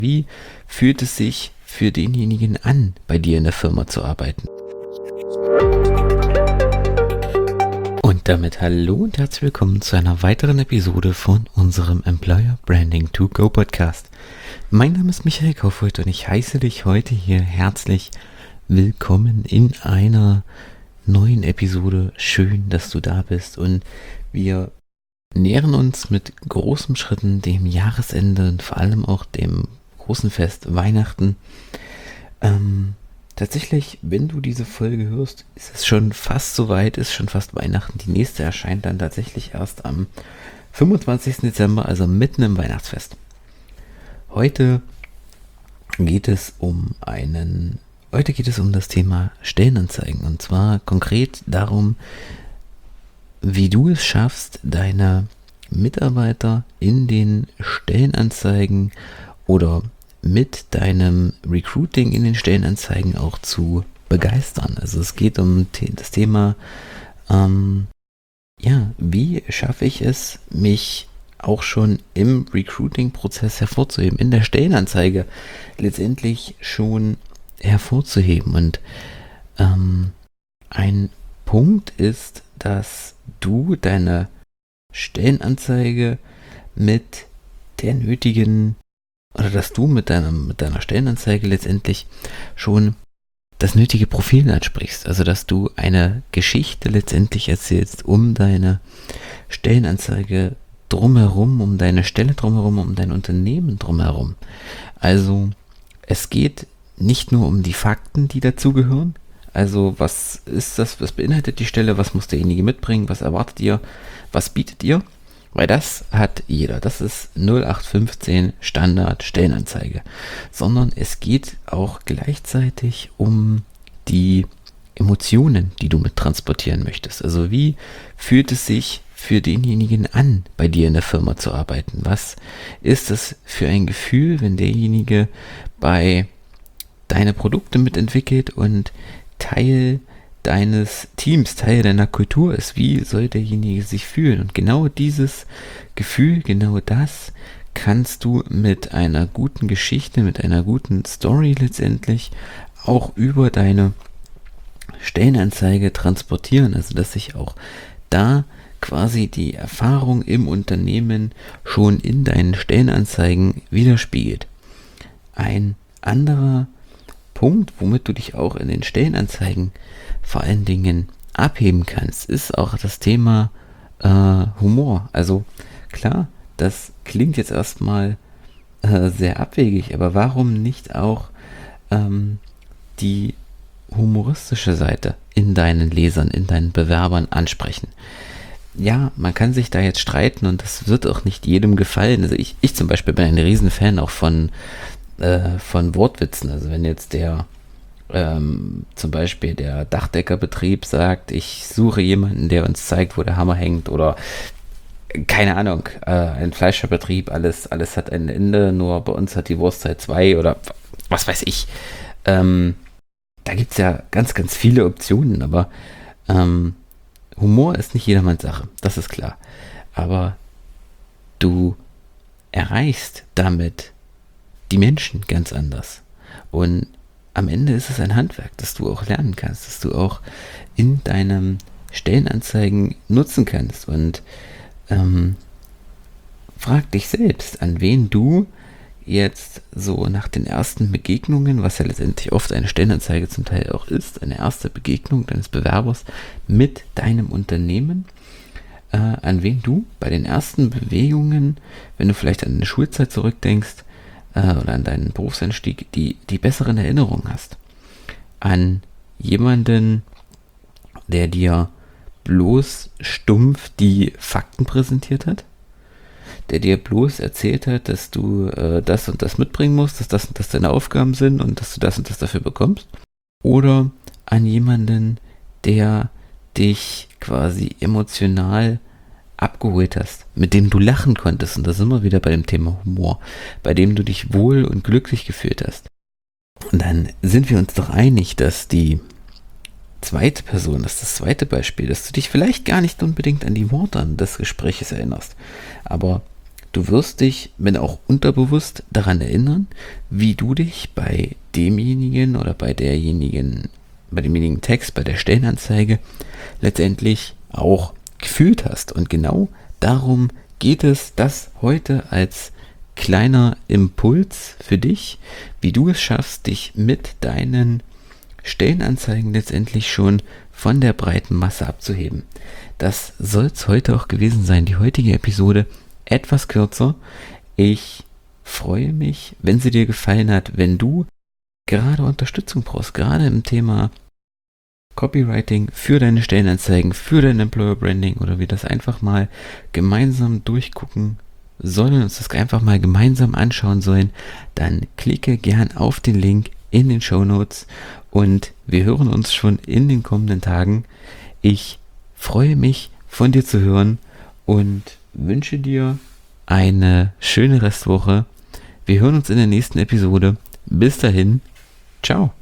Wie fühlt es sich für denjenigen an, bei dir in der Firma zu arbeiten? Und damit hallo und herzlich willkommen zu einer weiteren Episode von unserem Employer Branding to Go Podcast. Mein Name ist Michael Kaufhold und ich heiße dich heute hier herzlich willkommen in einer neuen Episode. Schön, dass du da bist, und wir nähern uns mit großen Schritten dem Jahresende und vor allem auch dem großen Fest Weihnachten. Tatsächlich, wenn du diese Folge hörst, ist es schon fast soweit, ist schon fast Weihnachten. Die nächste erscheint dann tatsächlich erst am 25. Dezember, also mitten im Weihnachtsfest. Heute geht es um das Thema Stellenanzeigen, und zwar konkret darum, wie du es schaffst, deine Mitarbeiter in den Stellenanzeigen oder mit deinem Recruiting in den Stellenanzeigen auch zu begeistern. Also es geht um das Thema, wie schaffe ich es, mich auch schon im Recruiting-Prozess hervorzuheben, in der Stellenanzeige letztendlich schon hervorzuheben. Und ein Punkt ist, dass du deine Stellenanzeige mit deiner Stellenanzeige letztendlich schon das nötige Profil ansprichst. Also dass du eine Geschichte letztendlich erzählst um deine Stellenanzeige drumherum, um deine Stelle drumherum, um dein Unternehmen drumherum. Also es geht nicht nur um die Fakten, die dazugehören. Also was ist das, was beinhaltet die Stelle, was muss derjenige mitbringen, was erwartet ihr, was bietet ihr? Weil das hat jeder. Das ist 0815 Standard Stellenanzeige. Sondern es geht auch gleichzeitig um die Emotionen, die du mit transportieren möchtest. Also wie fühlt es sich für denjenigen an, bei dir in der Firma zu arbeiten? Was ist es für ein Gefühl, wenn derjenige bei deine Produkte mitentwickelt und Teil deines Teams, Teil deiner Kultur ist? Wie soll derjenige sich fühlen? Und genau dieses Gefühl, genau das kannst du mit einer guten Geschichte, mit einer guten Story letztendlich auch über deine Stellenanzeige transportieren. Also dass sich auch da quasi die Erfahrung im Unternehmen schon in deinen Stellenanzeigen widerspiegelt. Ein anderer Punkt, womit du dich auch in den Stellenanzeigen vor allen Dingen abheben kannst, ist auch das Thema Humor. Also klar, das klingt jetzt erstmal sehr abwegig, aber warum nicht auch die humoristische Seite in deinen Lesern, in deinen Bewerbern ansprechen? Ja, man kann sich da jetzt streiten und das wird auch nicht jedem gefallen. Also ich zum Beispiel bin ein Riesenfan auch von Wortwitzen. Also wenn jetzt zum Beispiel der Dachdeckerbetrieb sagt, ich suche jemanden, der uns zeigt, wo der Hammer hängt, oder keine Ahnung, ein Fleischerbetrieb, alles hat ein Ende, nur bei uns hat die Wurst halt 2, oder was weiß ich. Da gibt es ja ganz, ganz viele Optionen, aber Humor ist nicht jedermanns Sache, das ist klar. Aber du erreichst damit die Menschen ganz anders. Und am Ende ist es ein Handwerk, das du auch lernen kannst, das du auch in deinen Stellenanzeigen nutzen kannst. Und frag dich selbst, an wen du jetzt so nach den ersten Begegnungen, was ja letztendlich oft eine Stellenanzeige zum Teil auch ist, eine erste Begegnung deines Bewerbers mit deinem Unternehmen, an wen du bei den ersten Bewegungen, wenn du vielleicht an eine Schulzeit zurückdenkst, oder an deinen Berufseinstieg, die besseren Erinnerungen hast. An jemanden, der dir bloß stumpf die Fakten präsentiert hat, der dir bloß erzählt hat, dass du das und das mitbringen musst, dass das und das deine Aufgaben sind und dass du das und das dafür bekommst. Oder an jemanden, der dich quasi emotional abgeholt hast, mit dem du lachen konntest, und da sind wir wieder bei dem Thema Humor, bei dem du dich wohl und glücklich gefühlt hast. Und dann sind wir uns doch einig, dass die zweite Person, das ist das zweite Beispiel, dass du dich vielleicht gar nicht unbedingt an die Worte des Gespräches erinnerst, aber Du wirst dich, wenn auch unterbewusst, daran erinnern, wie du dich bei demjenigen oder bei demjenigen Text, bei der Stellenanzeige letztendlich auch gefühlt hast. Und genau darum geht es, das heute als kleiner Impuls für dich, wie du es schaffst, dich mit deinen Stellenanzeigen letztendlich schon von der breiten Masse abzuheben. Das soll es heute auch gewesen sein. Die heutige Episode etwas kürzer. Ich freue mich, wenn sie dir gefallen hat, wenn du gerade Unterstützung brauchst, gerade im Thema Copywriting für deine Stellenanzeigen, für dein Employer Branding oder wir das einfach mal gemeinsam durchgucken sollen, uns das einfach mal gemeinsam anschauen sollen, dann klicke gern auf den Link in den Shownotes und wir hören uns schon in den kommenden Tagen. Ich freue mich, von dir zu hören und wünsche dir eine schöne Restwoche. Wir hören uns in der nächsten Episode. Bis dahin, ciao.